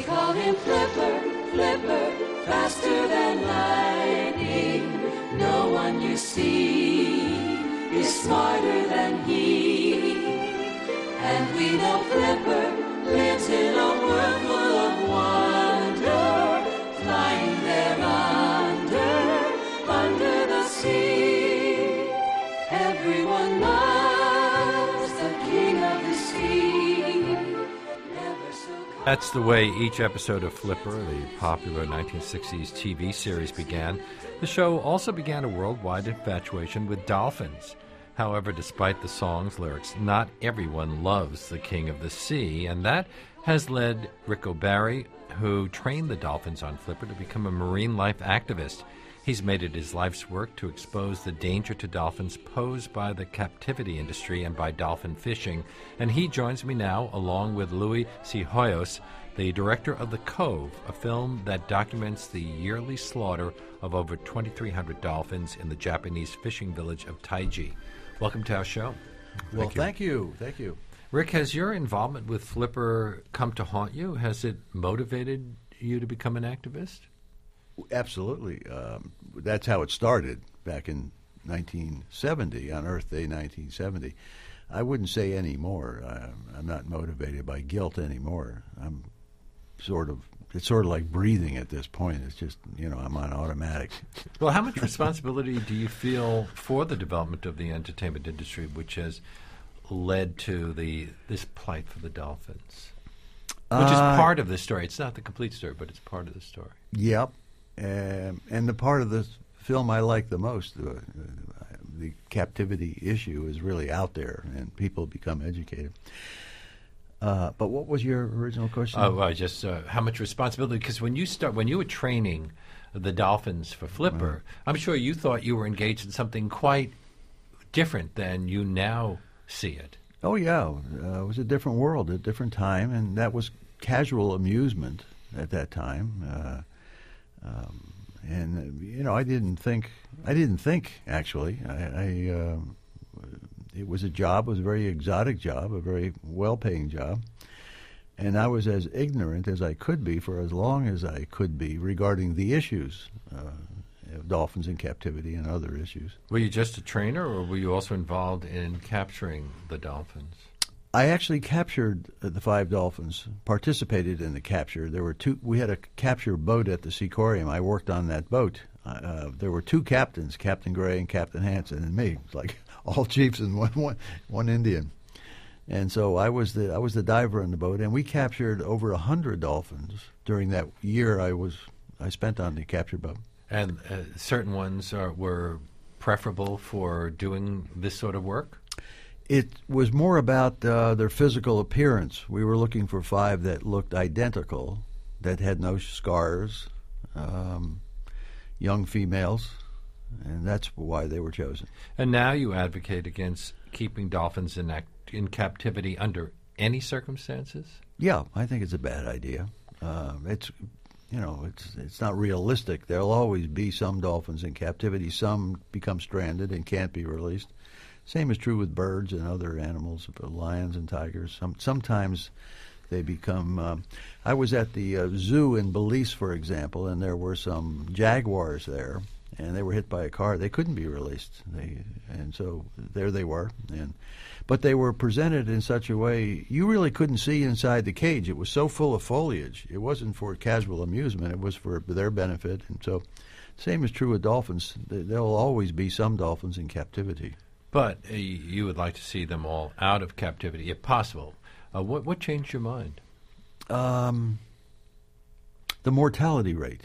call him Flipper, Flipper, faster than lightning. No one you see is smarter than he. And we know Flipper lives in a world full of wonder, flying there under the sea. Everyone loves the king of the sea. Never so cold. That's the way each episode of Flipper, the popular 1960s TV series, began. The show also began a worldwide infatuation with dolphins. However, despite the song's lyrics, not everyone loves the King of the Sea, and that has led Rick O'Barry, who trained the dolphins on Flipper, to become a marine life activist. He's made it his life's work to expose the danger to dolphins posed by the captivity industry and by dolphin fishing, and he joins me now, along with Louis C. Hoyos, the director of The Cove, a film that documents the yearly slaughter of over 2,300 dolphins in the Japanese fishing village of Taiji. Welcome to our show. Well, thank you. Thank you. Rick, has your involvement with Flipper come to haunt you? Has it motivated you to become an activist? Absolutely. That's how it started back in 1970, on Earth Day 1970. I wouldn't say anymore. I'm not motivated by guilt anymore. It's sort of like breathing at this point. It's just, I'm on automatic. Well, how much responsibility do you feel for the development of the entertainment industry, which has led to this plight for the dolphins? Which is part of the story. It's not the complete story, but it's part of the story. Yep. And the part of the film I like the most, the captivity issue, is really out there, and people become educated. But what was your original question? Just how much responsibility? Because when you were training the dolphins for Flipper, I'm sure you thought you were engaged in something quite different than you now see it. Oh yeah, it was a different world, a different time, and that was casual amusement at that time. I didn't think actually. It was a job. It was a very exotic job, a very well-paying job, and I was as ignorant as I could be for as long as I could be regarding the issues of dolphins in captivity and other issues. Were you just a trainer, or were you also involved in capturing the dolphins? I actually captured the 5 dolphins, participated in the capture. There were 2. We had a capture boat at the Seaquarium. I worked on that boat. There were 2 captains, Captain Gray and Captain Hansen, and me. It's like all chiefs and one Indian. And so I was the diver in the boat, and we captured over 100 dolphins during that year I spent on the capture boat. And certain ones were preferable for doing this sort of work? It was more about their physical appearance. We were looking for 5 that looked identical, that had no scars, young females, and that's why they were chosen. And now you advocate against keeping dolphins in captivity under any circumstances? Yeah, I think it's a bad idea. It's not realistic. There'll always be some dolphins in captivity. Some become stranded and can't be released. Same is true with birds and other animals, lions and tigers. Sometimes they become... I was at the zoo in Belize, for example, and there were some jaguars there, and they were hit by a car. They couldn't be released, and so there they were. But they were presented in such a way you really couldn't see inside the cage. It was so full of foliage. It wasn't for casual amusement. It was for their benefit. And so same is true with dolphins. There will always be some dolphins in captivity. But you would like to see them all out of captivity, if possible. What changed your mind? The mortality rate.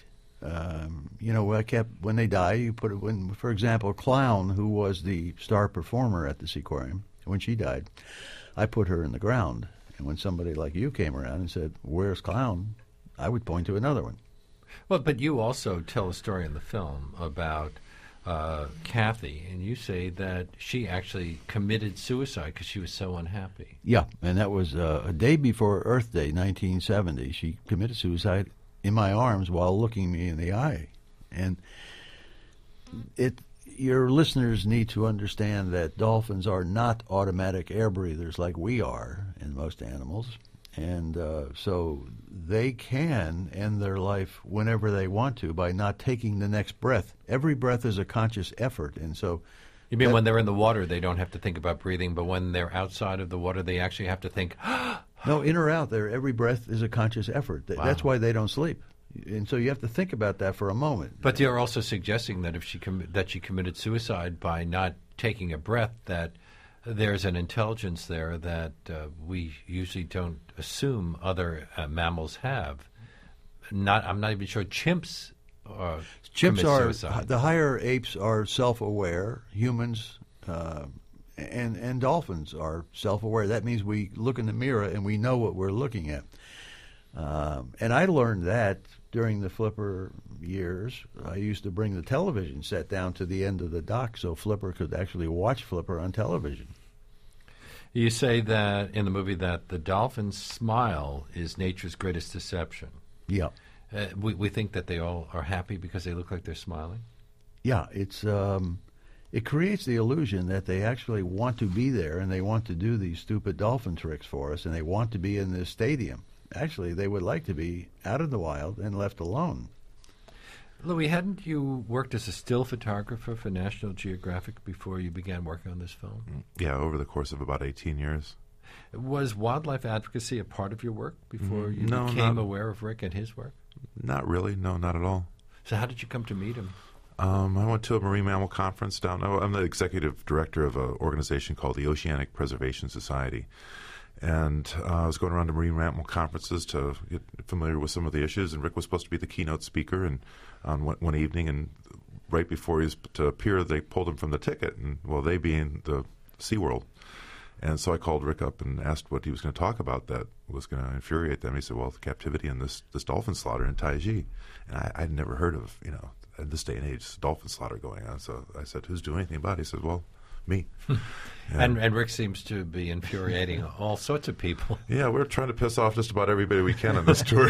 When they die, you put it when, for example, Clown, who was the star performer at the Seaquarium, when she died, I put her in the ground. And when somebody like you came around and said, "Where's Clown?" I would point to another one. Well, but you also tell a story in the film about Kathy, and you say that she actually committed suicide because she was so unhappy. Yeah, and that was a day before Earth Day, 1970. She committed suicide in my arms while looking me in the eye. And your listeners need to understand that dolphins are not automatic air breathers like we are in most animals. And so they can end their life whenever they want to by not taking the next breath. Every breath is a conscious effort, and so. You mean when they're in the water, they don't have to think about breathing, but when they're outside of the water, they actually have to think. No, in or out there, every breath is a conscious effort. Wow. That's why they don't sleep. And so you have to think about that for a moment. But you're also suggesting that if she committed suicide by not taking a breath, that there's an intelligence there that we usually don't assume other mammals have. I'm not even sure chimps commit suicide. The higher apes are self-aware. Humans and dolphins are self-aware. That means we look in the mirror and we know what we're looking at. And I learned that during the Flipper years. I used to bring the television set down to the end of the dock so Flipper could actually watch Flipper on television. You say that in the movie that the dolphin's smile is nature's greatest deception. Yeah. We think that they all are happy because they look like they're smiling? Yeah, it creates the illusion that they actually want to be there and they want to do these stupid dolphin tricks for us and they want to be in this stadium. Actually, they would like to be out in the wild and left alone. Louis, hadn't you worked as a still photographer for National Geographic before you began working on this film? Yeah, over the course of about 18 years. Was wildlife advocacy a part of your work before you No, became not- aware of Rick and his work? Not really. No, not at all. So how did you come to meet him? I went to a marine mammal conference down. I'm the executive director of an organization called the Oceanic Preservation Society. And I was going around to marine mammal conferences to get familiar with some of the issues. And Rick was supposed to be the keynote speaker. And on one evening, and right before he was to appear, they pulled him from the ticket. And well, they being the SeaWorld. And so I called Rick up and asked what he was going to talk about that was going to infuriate them. He said, well, the captivity and this dolphin slaughter in Taiji. And I'd never heard of, in this day and age, dolphin slaughter going on. So I said, who's doing anything about it? He said, well, me. And Rick seems to be infuriating all sorts of people. Yeah, we're trying to piss off just about everybody we can on this tour.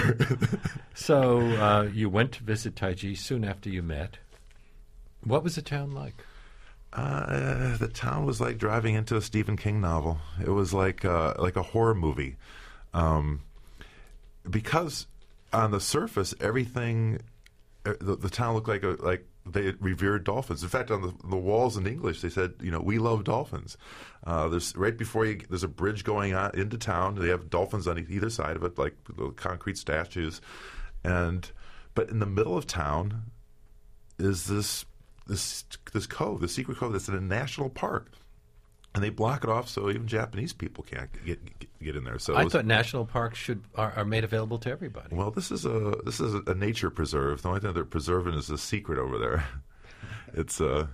So you went to visit Taiji soon after you met. What was the town like? The town was like driving into a Stephen King novel. It was like a horror movie, because on the surface, everything, the town looked like they revered dolphins. In fact, on the walls in English, they said, we love dolphins. There's right before there's a bridge going on into town. They have dolphins on either side of it, like little concrete statues, but in the middle of town is this cove, the secret cove that's in a national park, and they block it off so even Japanese people can't get in there. So I thought national parks are made available to everybody. Well, this is a nature preserve. The only thing they're preserving is a secret over there. It's a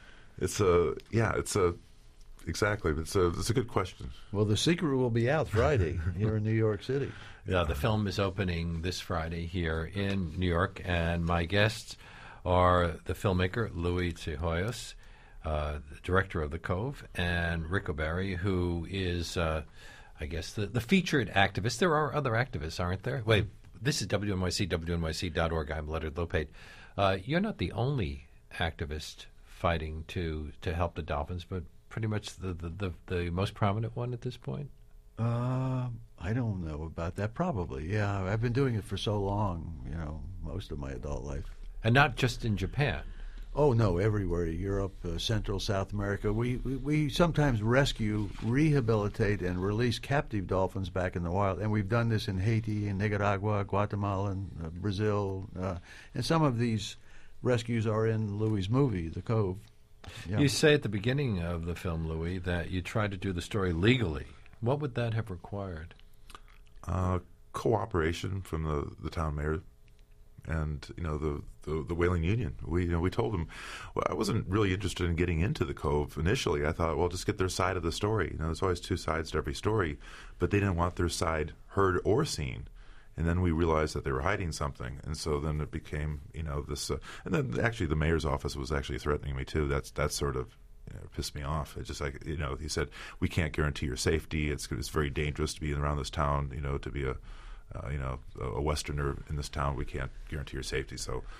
good question. Well, the secret will be out Friday here in New York City. Yeah, the film is opening this Friday here in New York, and my guests are the filmmaker Louis Tzihoyos, the director of The Cove, and Rick O'Barry, who is, I guess, the featured activist. There are other activists, aren't there? Wait, this is WNYC, WNYC.org. I'm Leonard Lopate. You're not the only activist fighting to help the dolphins, but pretty much the most prominent one at this point? I don't know about that. Probably, yeah. I've been doing it for so long, most of my adult life. And not just in Japan. Oh, no, everywhere. Europe, Central, South America. We sometimes rescue, rehabilitate, and release captive dolphins back in the wild. And we've done this in Haiti, in Nicaragua, Guatemala, and Brazil. And some of these rescues are in Louis' movie, The Cove. Yeah. You say at the beginning of the film, Louis, that you tried to do the story legally. What would that have required? Cooperation from the town mayor and the whaling union. We told them, well, I wasn't really interested in getting into the Cove initially. I thought, well, just get their side of the story. There's always two sides to every story, but they didn't want their side heard or seen. And then we realized that they were hiding something, and so then it became this. And then actually, the mayor's office was actually threatening me too. That sort of pissed me off. It's just like he said, we can't guarantee your safety. It's very dangerous to be around this town. To be a Westerner in this town, we can't guarantee your safety. So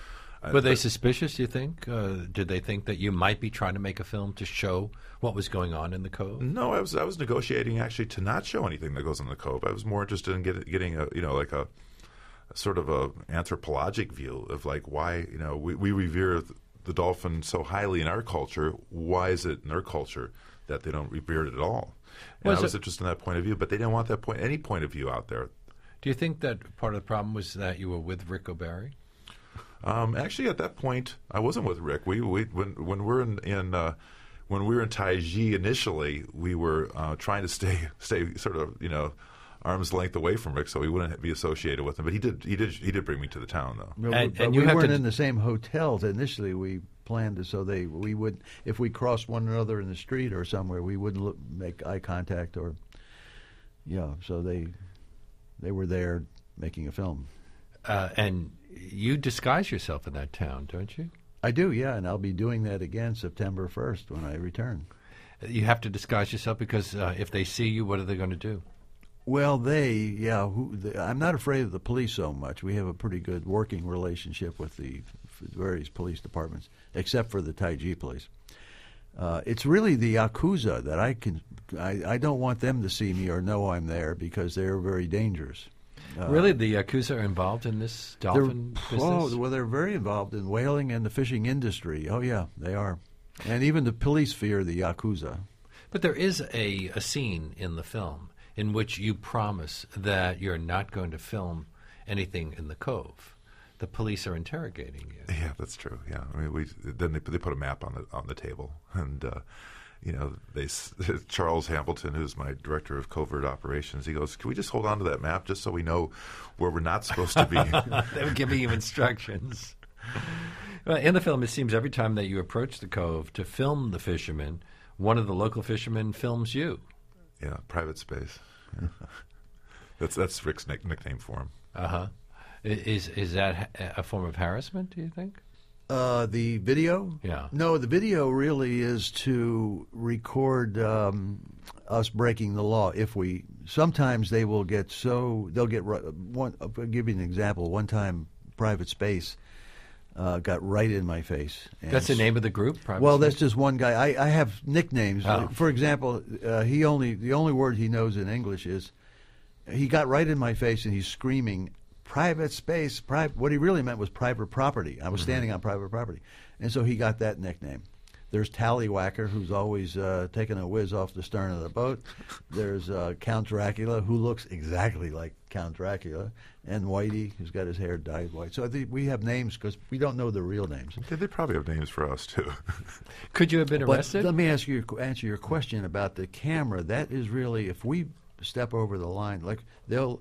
Were they suspicious, you think? Did they think that you might be trying to make a film to show what was going on in the Cove? No, I was negotiating actually to not show anything that goes in the Cove. I was more interested in getting a like a sort of a anthropologic view of like why we revere the dolphin so highly in our culture. Why is it in their culture that they don't revere it at all? And I was interested in that point of view, but they didn't want any point of view out there. Do you think that part of the problem was that you were with Rick O'Barry? Actually, at that point, I wasn't with Rick. When we were in Taiji initially, we were trying to stay sort of arm's length away from Rick, so we wouldn't be associated with him. But he did bring me to the town, though. And we weren't in the same hotels initially. We planned it so we would, if we crossed one another in the street or somewhere, we wouldn't make eye contact or So they were there making a film. And you disguise yourself in that town, don't you? I do, yeah, and I'll be doing that again September 1st when I return. You have to disguise yourself because if they see you, what are they going to do? Well, I'm not afraid of the police so much. We have a pretty good working relationship with the various police departments, except for the Taiji police. It's really the Yakuza that I don't want them to see me or know I'm there because they're very dangerous. Really, the Yakuza are involved in this dolphin business? Oh, well, they're very involved in whaling and the fishing industry. Oh, yeah, they are. And even the police fear the Yakuza. But there is a scene in the film in which you promise that you're not going to film anything in the Cove. The police are interrogating you. Yeah, that's true. Yeah, I mean, they put a map on the table, and Charles Hambleton, who's my director of covert operations, he goes, "Can we just hold on to that map just so we know where we're not supposed to be?" They were giving you instructions. Well, in the film, it seems every time that you approach the Cove to film the fishermen, one of the local fishermen films you. Yeah, private space. Yeah. That's Rick's nickname for him. Uh-huh. Is that a form of harassment, do you think? The video? Yeah. No, the video really is to record us breaking the law. Sometimes they will they'll get one. I'll give you an example. One time, Private Space got right in my face. That's the name of the group? Private Well, Space? that's just one guy. I have nicknames. Oh. For example, the only word he knows in English is, he got right in my face and he's screaming, "Private space, what he really meant was private property. I was standing on private property. And so he got that nickname. There's Tallywhacker, who's always taking a whiz off the stern of the boat. There's Count Dracula, who looks exactly like Count Dracula. And Whitey, who's got his hair dyed white. So I think we have names because we don't know the real names. They probably have names for us, too. Could you have been arrested? But let me answer your question about the camera. That is really, if we step over the line, like they'll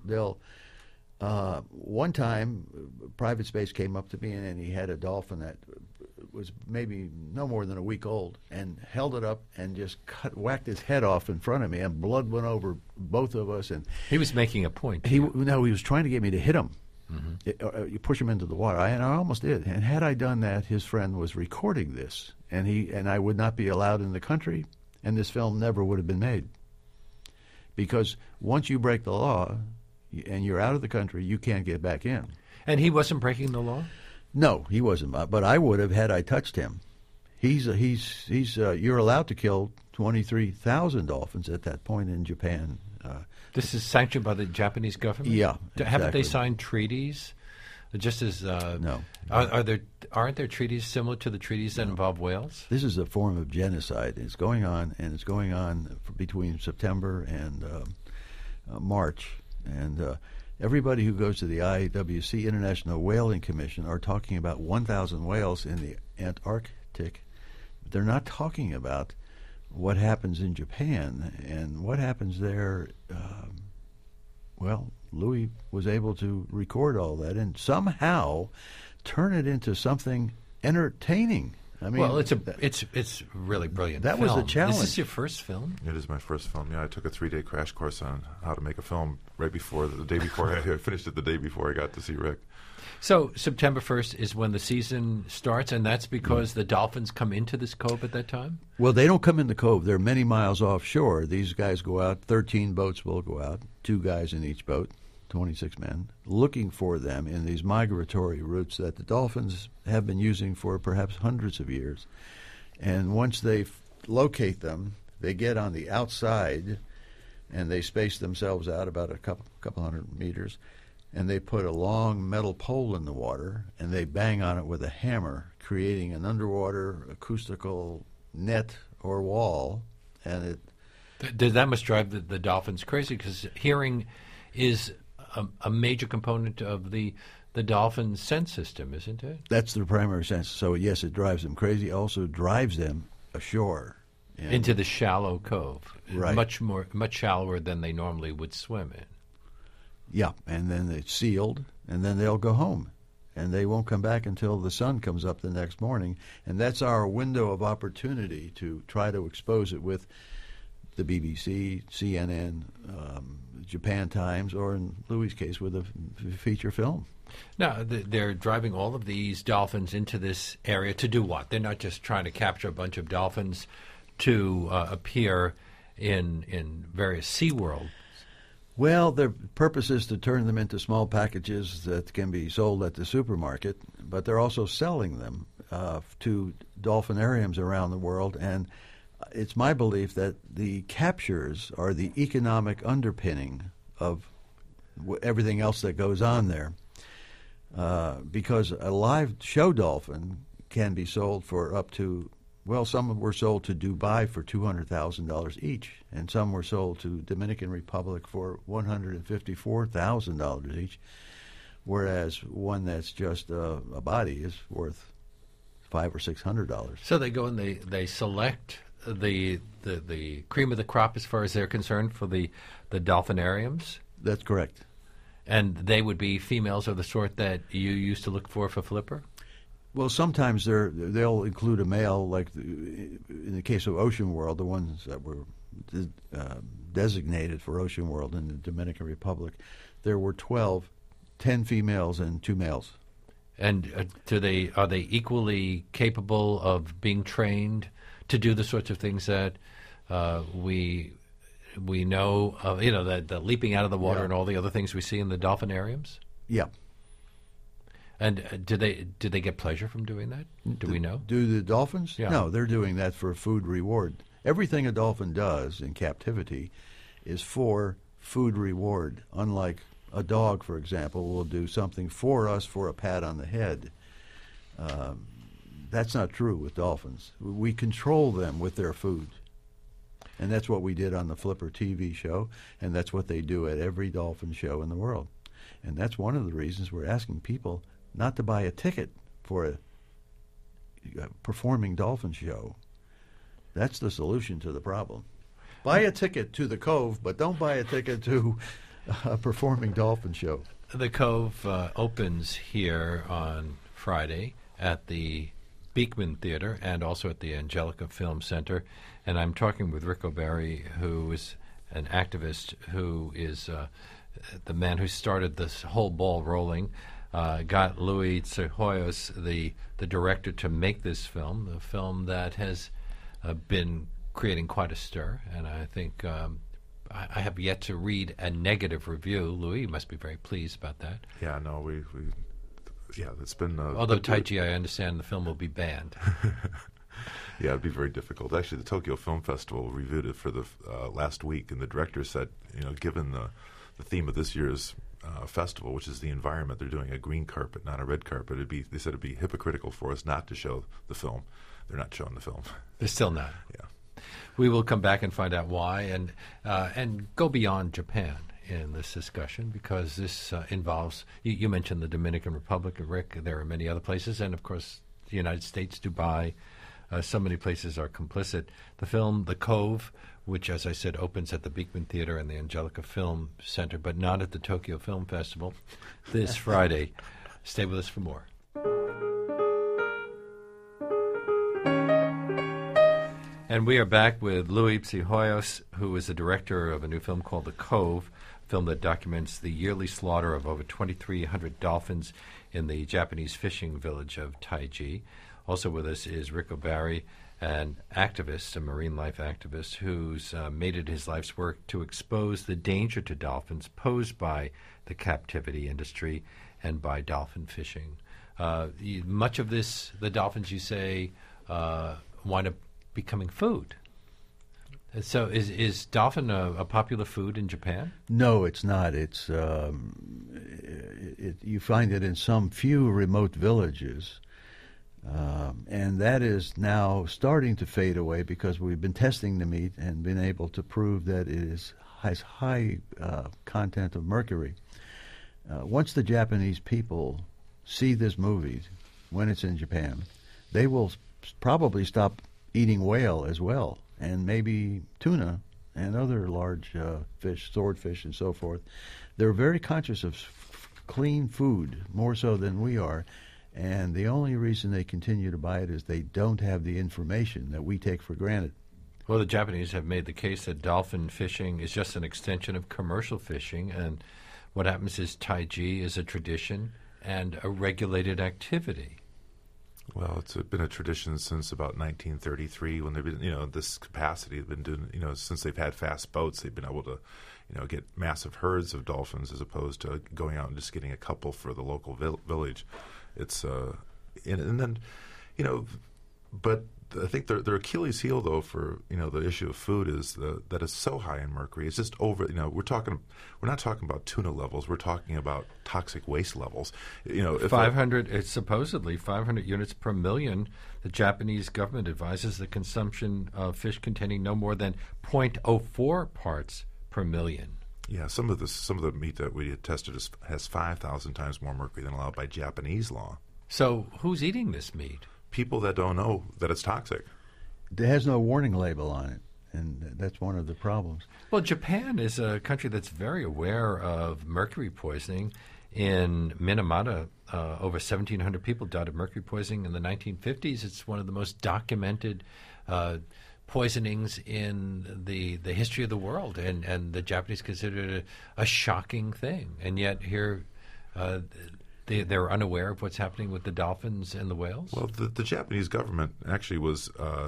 one time, Private Space came up to me and he had a dolphin that was maybe no more than a week old and held it up and just whacked his head off in front of me, and blood went over both of us. And he was making a point. He was trying to get me to hit him. You push him into the water, and I almost did. And had I done that, his friend was recording this, and I would not be allowed in the country, and this film never would have been made. Because once you break the law and you're out of the country, you can't get back in. And he wasn't breaking the law? No, he wasn't. But I would have had I touched him. You're allowed to kill 23,000 dolphins at that point in Japan. This is sanctioned by the Japanese government? Yeah, Haven't they signed treaties? Just as no. Aren't there treaties similar to the treaties that involve whales? This is a form of genocide. It's going on, and it's going on between September and March. And everybody who goes to the IWC, International Whaling Commission, are talking about 1,000 whales in the Antarctic. But they're not talking about what happens in Japan. And what happens there, Louis was able to record all that and somehow turn it into something entertaining. I mean, well, it's really brilliant. That film. was a challenge. Is this your first film? It is my first film. Yeah, I took a 3-day crash course on how to make a film the day before I finished it the day before I got to see Rick. So September 1st is when the season starts, and that's because the dolphins come into this cove at that time? Well, they don't come in the cove. They're many miles offshore. These guys go out. 13 boats will go out, 2 guys in each boat. 26 men, looking for them in these migratory routes that the dolphins have been using for perhaps hundreds of years. And once they locate them, they get on the outside and they space themselves out about a couple hundred meters, and they put a long metal pole in the water and they bang on it with a hammer, creating an underwater acoustical net or wall. And that must drive the dolphins crazy, because hearing is a major component of the dolphin sense system, isn't it? That's their primary sense. So yes, it drives them crazy. It also drives them ashore into the shallow cove, right? Much shallower than they normally would swim in. Yeah, and then it's sealed, and then they'll go home, and they won't come back until the sun comes up the next morning. And that's our window of opportunity to try to expose it with the BBC, CNN, Japan Times, or in Louis' case, with a feature film. Now, they're driving all of these dolphins into this area to do what? They're not just trying to capture a bunch of dolphins to appear in various SeaWorld. Well, their purpose is to turn them into small packages that can be sold at the supermarket, but they're also selling them to dolphinariums around the world. And it's my belief that the captures are the economic underpinning of everything else that goes on there, because a live show dolphin can be sold for up to, well, some were sold to Dubai for $200,000 each, and some were sold to Dominican Republic for $154,000 each, whereas one that's just a body is worth $500 or $600. So they go and they select the cream of the crop as far as they're concerned for the dolphinariums? That's correct. And they would be females of the sort that you used to look for Flipper? Well, sometimes they'll include a male, like in the case of Ocean World, the ones that were designated for Ocean World in the Dominican Republic, there were 10 females and 2 males. And are they equally capable of being trained to do the sorts of things that we know of, the leaping out of the water and all the other things we see in the dolphinariums? Yeah. And do they get pleasure from doing that? Do we know? Do the dolphins? Yeah. No, they're doing that for food reward. Everything a dolphin does in captivity is for food reward, unlike a dog, for example, will do something for us for a pat on the head. That's not true with dolphins. We control them with their food. And that's what we did on the Flipper TV show, and that's what they do at every dolphin show in the world. And that's one of the reasons we're asking people not to buy a ticket for a performing dolphin show. That's the solution to the problem. Buy a ticket to the Cove, but don't buy a ticket to a performing dolphin show. The Cove opens here on Friday at the Beekman Theater and also at the Angelica Film Center. And I'm talking with Rick O'Barry, who is an activist, who is the man who started this whole ball rolling, got Louis Psihoyos, the director, to make this film, a film that has been creating quite a stir. And I think I have yet to read a negative review. Louis, you must be very pleased about that. Yeah, no, it's been... Although Taiji, I understand the film will be banned. Yeah, it'd be very difficult. Actually, the Tokyo Film Festival reviewed it for the last week, and the director said, given the theme of this year's festival, which is the environment, they're doing a green carpet, not a red carpet. They said it'd be hypocritical for us not to show the film. They're not showing the film. They're still not. Yeah. We will come back and find out why, and go beyond Japan in this discussion, because this involves, you mentioned the Dominican Republic, Rick. There are many other places, and of course the United States, Dubai. So many places are complicit. The film The Cove, which, as I said, opens at the Beekman Theater and the Angelica Film Center, but not at the Tokyo Film Festival, this Friday. Stay with us for more. And we are back with Louis Psihoyos, who is the director of a new film called The Cove, a film that documents the yearly slaughter of over 2,300 dolphins in the Japanese fishing village of Taiji. Also with us is Rick O'Barry, an activist, a marine life activist, who's made it his life's work to expose the danger to dolphins posed by the captivity industry and by dolphin fishing. Much of this, the dolphins, you say, wind up becoming food. So is dolphin a popular food in Japan? No, it's not. It's you find it in some few remote villages, and that is now starting to fade away because we've been testing the meat and been able to prove that it has high content of mercury. Once the Japanese people see this movie, when it's in Japan, they will probably stop eating whale as well, and maybe tuna and other large fish, swordfish and so forth. They're very conscious of clean food, more so than we are, and the only reason they continue to buy it is they don't have the information that we take for granted. Well, the Japanese have made the case that dolphin fishing is just an extension of commercial fishing, and what happens is taiji is a tradition and a regulated activity. Well, it's been a tradition since about 1933 when they've been, this capacity they've been doing, since they've had fast boats, they've been able to, get massive herds of dolphins as opposed to going out and just getting a couple for the local village. It's, and then, but I think their Achilles heel, though, for the issue of food is that it's so high in mercury. It's just over. We're not talking about tuna levels. We're talking about toxic waste levels. 500. It's supposedly 500 units per million. The Japanese government advises the consumption of fish containing no more than 0.04 parts per million. Yeah, some of the meat that we had tested has 5,000 times more mercury than allowed by Japanese law. So who's eating this meat? People that don't know that it's toxic. There has no warning label on it, and that's one of the problems. Well, Japan is a country that's very aware of mercury poisoning. In Minamata, over 1,700 people died of mercury poisoning in the 1950s. It's one of the most documented poisonings in the history of the world, and the Japanese considered it a shocking thing. And yet here they're unaware of what's happening with the dolphins and the whales? Well, the Japanese government actually was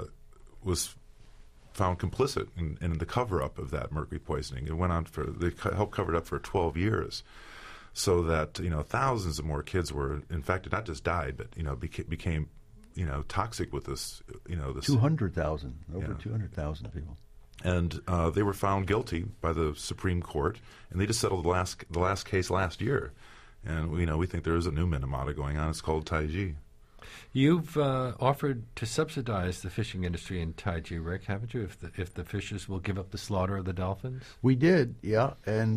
found complicit in the cover-up of that mercury poisoning. It went on they helped cover it up for 12 years, so that thousands of more kids were infected, not just died, but became toxic with this. This 200,000, over 200,000 people. And they were found guilty by the Supreme Court, and they just settled the last case last year. And we think there is a new Minamata going on. It's called taiji. You've offered to subsidize the fishing industry in taiji, Rick, haven't you? If the fishers will give up the slaughter of the dolphins. We did, yeah, and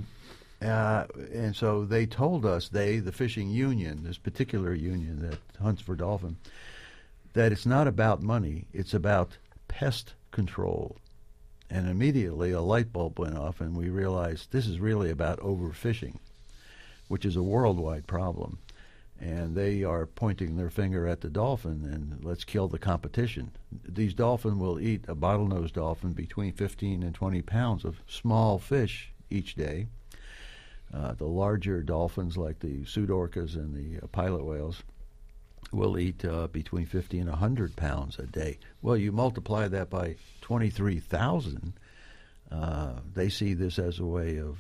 so they told us, the fishing union, this particular union that hunts for dolphin, that it's not about money; it's about pest control. And immediately a light bulb went off, and we realized this is really about overfishing, which is a worldwide problem. And they are pointing their finger at the dolphin and let's kill the competition. These dolphins will eat, a bottlenose dolphin, between 15 and 20 pounds of small fish each day. The larger dolphins, like the pseudorcas and the pilot whales, will eat between 50 and 100 pounds a day. Well, you multiply that by 23,000, they see this as a way of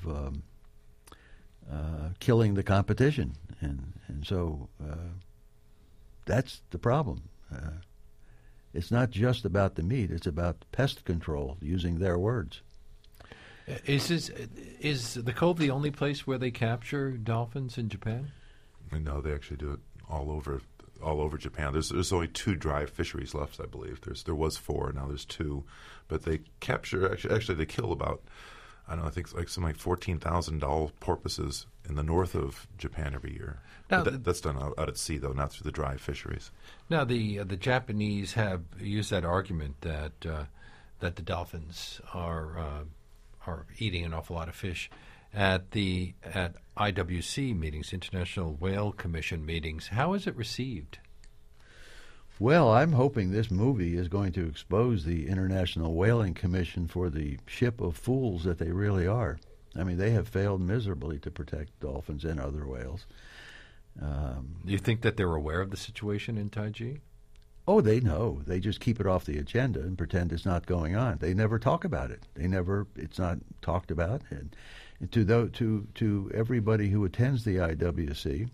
killing the competition, and so that's the problem. It's not just about the meat; it's about pest control, using their words. Is the Cove the only place where they capture dolphins in Japan? No, they actually do it all over Japan. There's only 2 dry fisheries left, I believe. There was 4, now there's 2, but they capture actually they kill about, I don't know, I think like 14,000 porpoises in the north of Japan every year. Now, that's done out at sea, though, not through the dry fisheries. Now, the Japanese have used that argument that the dolphins are eating an awful lot of fish. At IWC meetings, International Whale Commission meetings, how is it received? Well, I'm hoping this movie is going to expose the International Whaling Commission for the ship of fools that they really are. I mean, they have failed miserably to protect dolphins and other whales. Do you think that they're aware of the situation in taiji? Oh, they know. They just keep it off the agenda and pretend it's not going on. They never talk about it. It's not talked about. And to everybody who attends the IWC,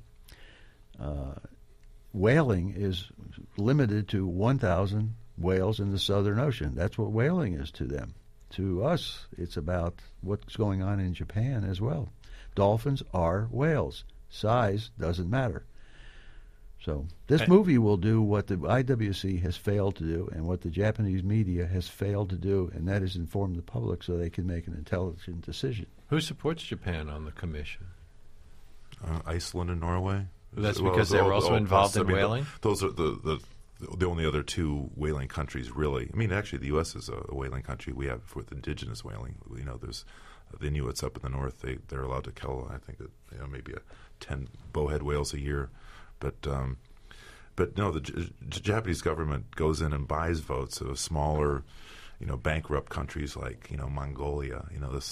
whaling is limited to 1,000 whales in the Southern Ocean. That's what whaling is to them. To us, it's about what's going on in Japan as well. Dolphins are whales. Size doesn't matter. So this movie will do what the IWC has failed to do and what the Japanese media has failed to do, and that is inform the public so they can make an intelligent decision. Who supports Japan on the commission? Iceland and Norway. That's because they were also involved in whaling? Those are the only other two whaling countries, really. I mean, actually, the U.S. is a whaling country. We have with indigenous whaling. You know, there's the Inuits up in the north. They're allowed to kill, I think, maybe 10 bowhead whales a year. But no, the Japanese government goes in and buys votes of smaller, bankrupt countries like Mongolia.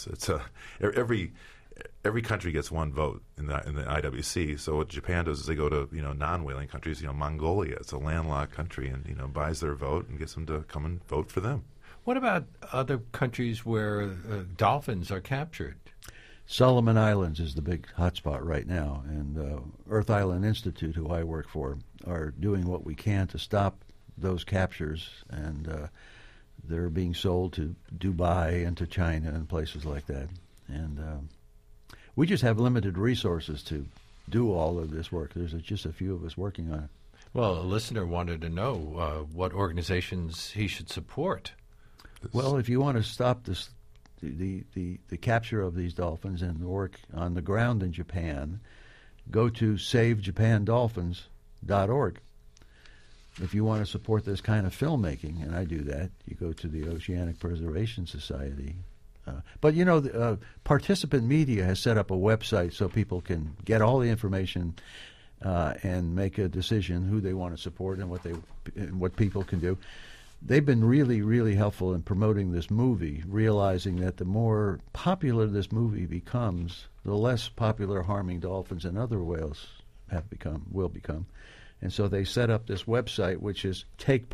Every country gets one vote in the IWC. So what Japan does is they go to non-whaling countries. Mongolia, it's a landlocked country, and buys their vote and gets them to come and vote for them. What about other countries where dolphins are captured? Solomon Islands is the big hotspot right now, and Earth Island Institute, who I work for, are doing what we can to stop those captures, and they're being sold to Dubai and to China and places like that. And we just have limited resources to do all of this work. There's just a few of us working on it. Well, a listener wanted to know what organizations he should support. Well, if you want to stop this, the capture of these dolphins and work on the ground in Japan, go to SaveJapanDolphins.org. If you want to support this kind of filmmaking, and I do that, you go to the Oceanic Preservation Society. But Participant Media has set up a website so people can get all the information and make a decision who they want to support and what people can do. They've been really, really helpful in promoting this movie, realizing that the more popular this movie becomes, the less popular harming dolphins and other whales will become. And so they set up this website, which is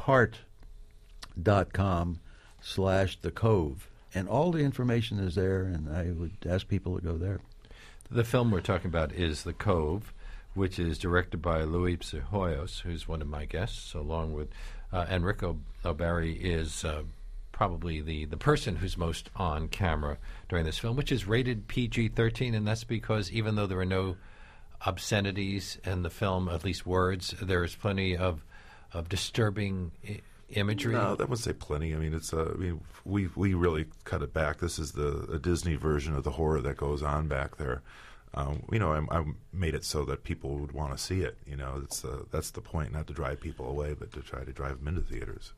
takepart.com/The Cove. And all the information is there, and I would ask people to go there. The film we're talking about is The Cove, which is directed by Luis Psihoyos, who's one of my guests, along with Enrico Barry is probably the person who's most on camera during this film, which is rated PG-13, and that's because even though there are no obscenities in the film, at least words, there is plenty of disturbing imagery. No, that would say plenty. I mean, we really cut it back. This is a Disney version of the horror that goes on back there. I made it so that people would want to see it. That's the point, not to drive people away, but to try to drive them into theaters.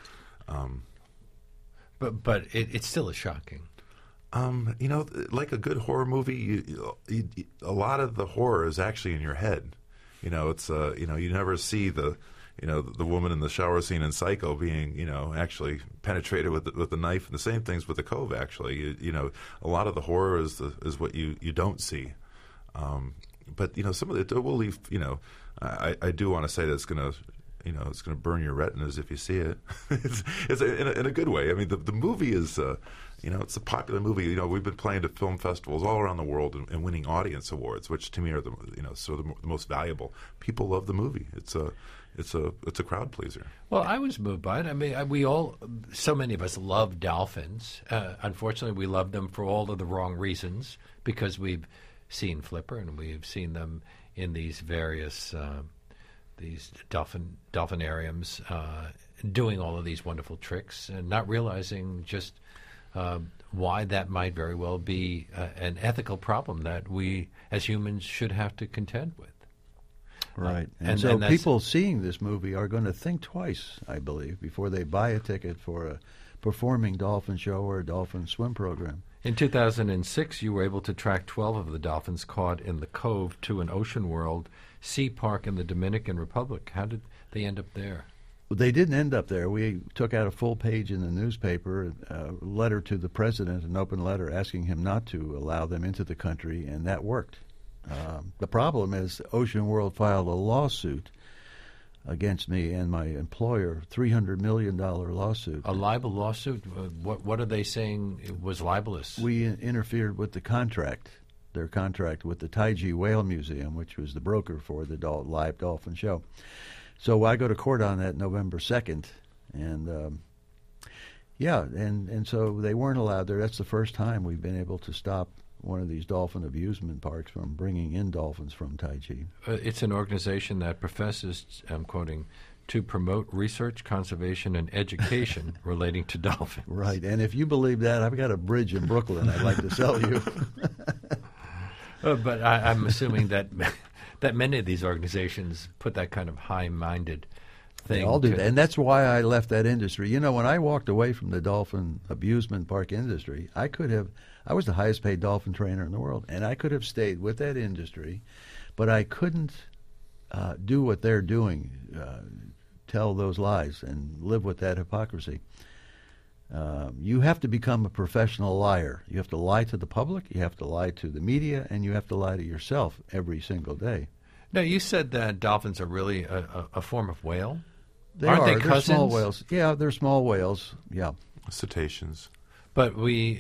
But it still is shocking. Like a good horror movie, a lot of the horror is actually in your head. You never see the woman in the shower scene in Psycho being, actually penetrated with the knife, and the same things with The Cove. Actually, a lot of the horror is what you don't see. But some of it will leave. I do want to say that it's going to burn your retinas if you see it. it's in a good way. I mean, the movie is. It's a popular movie. We've been playing at film festivals all around the world and winning audience awards, which to me are the most valuable. People love the movie. It's a crowd pleaser. Well, I was moved by it. I mean, so many of us love dolphins. Unfortunately, we love them for all of the wrong reasons, because we've seen Flipper and we've seen them in these various these dolphinariums doing all of these wonderful tricks and not realizing just why that might very well be an ethical problem that we as humans should have to contend with. Right. And so people seeing this movie are going to think twice, I believe, before they buy a ticket for a performing dolphin show or a dolphin swim program. In 2006, you were able to track 12 of the dolphins caught in the Cove to an Ocean World Sea Park in the Dominican Republic. How did they end up there? They didn't end up there. We took out a full page in the newspaper, a letter to the president, an open letter asking him not to allow them into the country, and that worked. The problem is Ocean World filed a lawsuit against me and my employer, $300 million lawsuit. A libel lawsuit? What are they saying it was libelous? We interfered with the contract, their contract with the Taiji Whale Museum, which was the broker for the live dolphin show. So I go to court on that November 2nd, and and so they weren't allowed there. That's the first time we've been able to stop one of these dolphin amusement parks from bringing in dolphins from Taiji. It's an organization that professes, I'm quoting, to promote research, conservation, and education relating to dolphins. Right, and if you believe that, I've got a bridge in Brooklyn I'd like to sell you. But I'm assuming that many of these organizations put that kind of high-minded thing. They all do that, and that's why I left that industry. You know, when I walked away from the dolphin amusement park industry, I was the highest paid dolphin trainer in the world, and I could have stayed with that industry, but I couldn't do what they're doing, tell those lies and live with that hypocrisy. You have to become a professional liar. You have to lie to the public, you have to lie to the media, and you have to lie to yourself every single day. Now, you said that dolphins are really a form of whale? Aren't they cousins? They're small whales. Yeah, they're small whales, yeah. Cetaceans. But we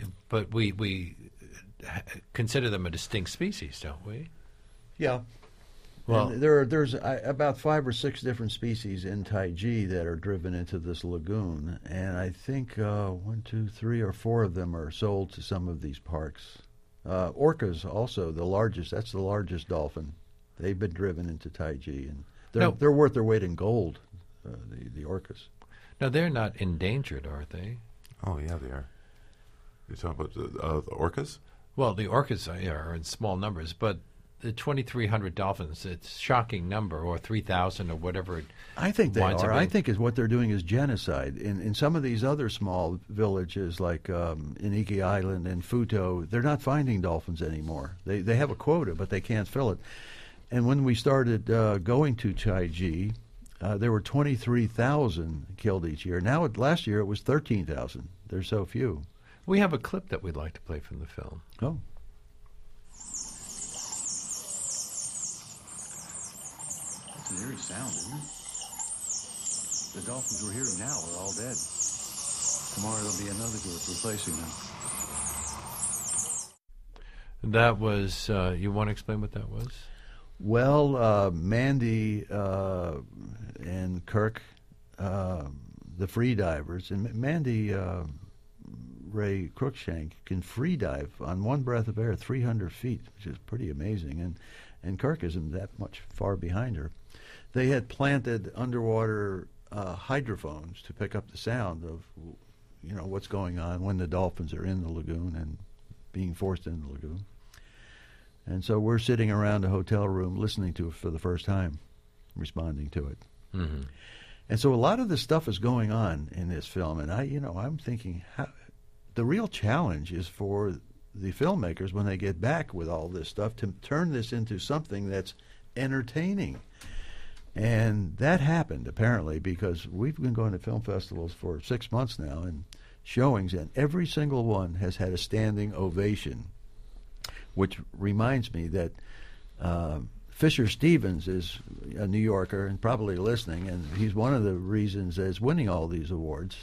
consider them a distinct species, don't we? Yeah. Well, and there's about 5 or 6 different species in Taiji that are driven into this lagoon, and I think 1, 2, 3, or 4 of them are sold to some of these parks. Orcas also, the largest. That's the largest dolphin. They've been driven into Taiji, and they're worth their weight in gold. The orcas. No, they're not endangered, are they? Oh yeah, they are. You're talking about the orcas? Well, the orcas are in small numbers, but the 2,300 dolphins, it's a shocking number, or 3,000 or whatever it I think they winds up are. being. I think is what they're doing is genocide. In some of these other small villages, like in Iki Island and Futo, they're not finding dolphins anymore. They have a quota, but they can't fill it. And when we started going to Taiji, there were 23,000 killed each year. Now, last year, it was 13,000. There's so few. We have a clip that we'd like to play from the film. Oh. That's an eerie sound, isn't it? The dolphins we're hearing now are all dead. Tomorrow there'll be another group replacing them. That was, you want to explain what that was? Well, Mandy and Kirk, the free divers, and Mandy Ray Crookshank can free dive on one breath of air 300 feet, which is pretty amazing, and Kirk isn't that much far behind her. They had planted underwater hydrophones to pick up the sound of, what's going on when the dolphins are in the lagoon and being forced into the lagoon. And so we're sitting around a hotel room listening to it for the first time, responding to it. Mm-hmm. And so a lot of this stuff is going on in this film, and I'm thinking the real challenge is for the filmmakers when they get back with all this stuff to turn this into something that's entertaining. And that happened, apparently, because we've been going to film festivals for 6 months now and showings, and every single one has had a standing ovation, which reminds me that Fisher Stevens is a New Yorker and probably listening, and he's one of the reasons as winning all these awards.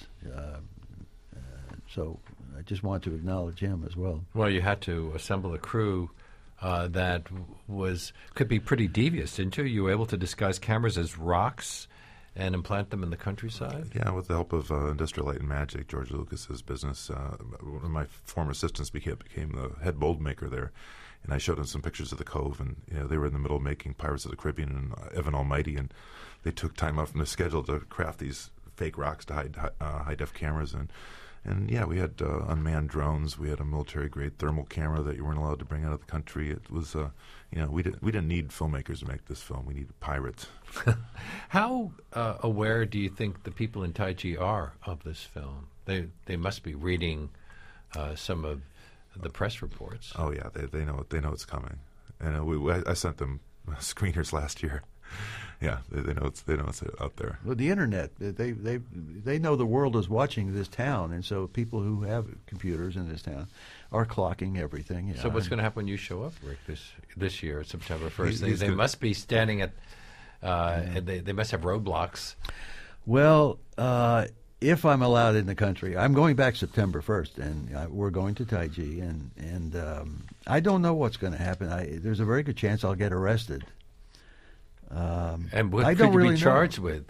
So I just want to acknowledge him as well. Well, you had to assemble a crew that could be pretty devious, didn't you? You were able to disguise cameras as rocks and implant them in the countryside? Yeah, with the help of Industrial Light and Magic, George Lucas's business. One of my former assistants became the head mold maker there, and I showed him some pictures of the Cove, and they were in the middle of making Pirates of the Caribbean and Evan Almighty, and they took time out from the schedule to craft these fake rocks to hide high-def cameras in. And yeah, we had unmanned drones. We had a military-grade thermal camera that you weren't allowed to bring out of the country. It was, we didn't need filmmakers to make this film. We needed pirates. How aware do you think the people in Taiji are of this film? They must be reading some of the press reports. Oh yeah, they know it's coming. And I sent them screeners last year. Yeah, they know it's out there. Well, the internet, they know the world is watching this town, and so people who have computers in this town are clocking everything. Yeah. So what's going to happen when you show up, Rick, this year, September 1st? They must be standing And they must have roadblocks. Well, if I'm allowed in the country, I'm going back September 1st, and we're going to Taiji, and I don't know what's going to happen. There's a very good chance I'll get arrested. And what I could don't you really be charged with?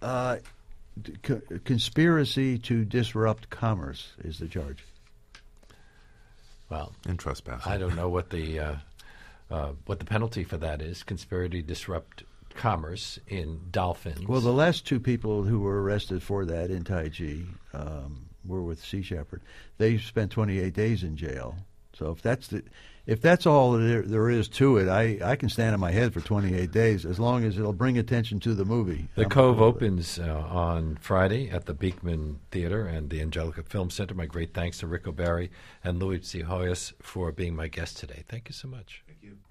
Conspiracy to disrupt commerce is the charge. Well, And trespassing. I don't know what the penalty for that is. Conspiracy to disrupt commerce in dolphins. Well, the last two people who were arrested for that in Taiji were with Sea Shepherd. They spent 28 days in jail. So if that's all there is to it, I can stand on my head for 28 days as long as it'll bring attention to the movie. The Cove opens on Friday at the Beekman Theater and the Angelica Film Center. My great thanks to Rick O'Barry and Louis Psihoyos for being my guest today. Thank you so much. Thank you.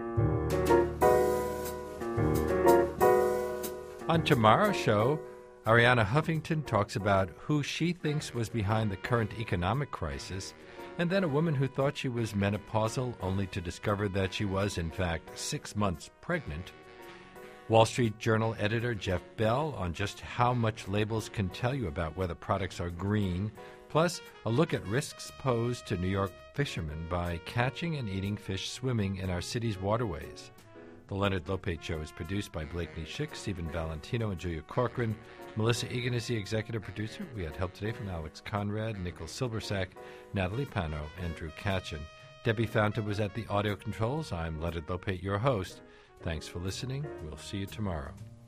On tomorrow's show, Arianna Huffington talks about who she thinks was behind the current economic crisis, and then a woman who thought she was menopausal only to discover that she was, in fact, 6 months pregnant. Wall Street Journal editor Jeff Bell on just how much labels can tell you about whether products are green, plus a look at risks posed to New York fishermen by catching and eating fish swimming in our city's waterways. The Leonard Lopate Show is produced by Blakeney Schick, Stephen Valentino, and Julia Corcoran. Melissa Egan is the executive producer. We had help today from Alex Conrad, Nicholas Silversack, Natalie Pano, and Drew Katchen. Debbie Fountain was at the audio controls. I'm Leonard Lopate, your host. Thanks for listening. We'll see you tomorrow.